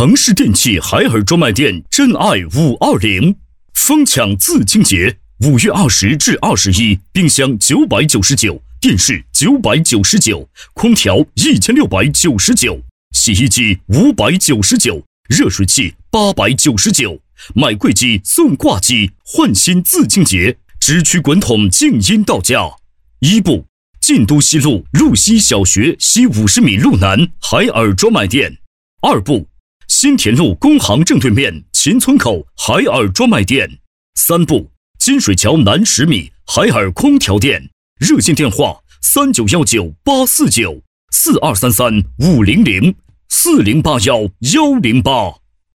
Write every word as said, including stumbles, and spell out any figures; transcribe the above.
城市电器海尔专卖店真爱五二零，疯抢自清洁，五月二十至二十一，冰箱九百九十九，电视九百九十九，空调一千六百九十九，洗衣机五百九十九，热水器八百九十九，买柜机送挂机，换新自清洁，直驱滚筒静音到家。一部晋都西路路西小学西五十米路南海尔专卖店。二部新田路工行正对面秦村口海尔专卖店。三部金水桥南十米海尔空调店，热线电话三九一九八四九四二三三五零零四零八幺幺零八。